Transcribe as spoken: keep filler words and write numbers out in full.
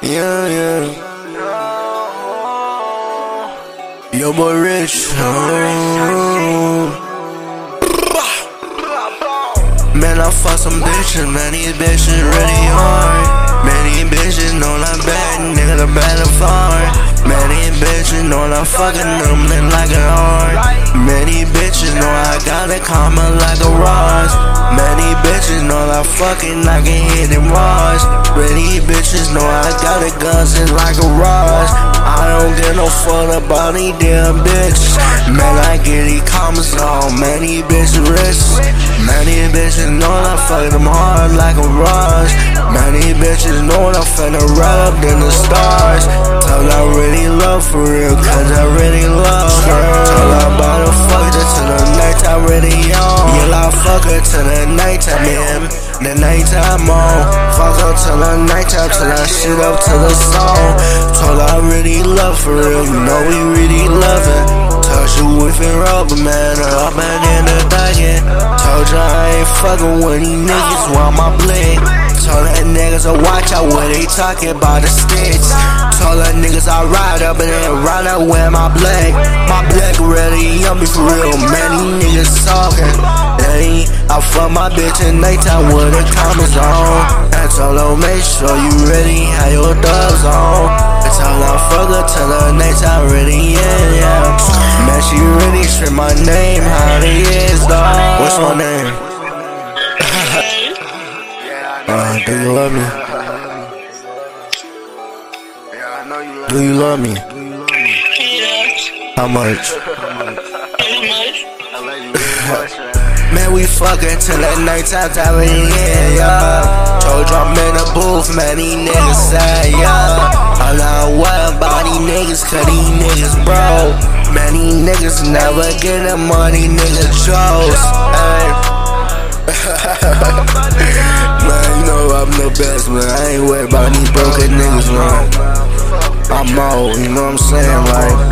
Yeah, yeah. Yo, boy, rich. Oh. Man, I fuck some bitches, man, these bitches really hard. Man, these bitches know I'm bad, nigga, the bad and far. Man, these bitches know I'm fucking them like a hard. Man, these bitches know I got a karma like a Ross. Man, these bitches know I'm fucking like a hidden Ross. Man, these bitches know I got a guns in like a Ross. I don't give no fuck about these damn bitches. Man, I get these commas on, man, these bitches rich. Man, these bitches know I fuck them hard like a Ross. Man, these bitches know I'm finna ride up in the stars. Tell I really love for real, cause I really love her. Tell I about to fuck her till the night I really on. Yeah, I fuck her till the nighttime, man. The nighttime on. Fuck her till the nighttime, till I shit up to the song. Told I really love for real, you know we really love it. Touch you with it rubber, man, up and in the diet. Told you I ain't fucking with these niggas while my blade. Told that niggas to watch out when they talking about the sticks. Told that niggas I ride up and then ride out with my black. My black really yummy for real, man, these niggas talking. Hey, I fuck my bitch at nighttime with the comments on. I told her make sure you ready, have your dubs on. I told her fuck her till the nighttime ready, yeah, yeah. Man, she really strip my name, how it is, dawg. What's my name? Uh, do you love me? Do you love me? How much? Man, we fucking till the nighttime time, yeah, yeah. Told you I'm in the booth, man, these niggas say, yeah. I'm not worried about these niggas, cause these niggas broke. Man, these niggas never get the money, niggas chose. Hey. Man, you know I'm the best, man. I ain't worried about these broken niggas, man. I'm old, you know what I'm saying, like.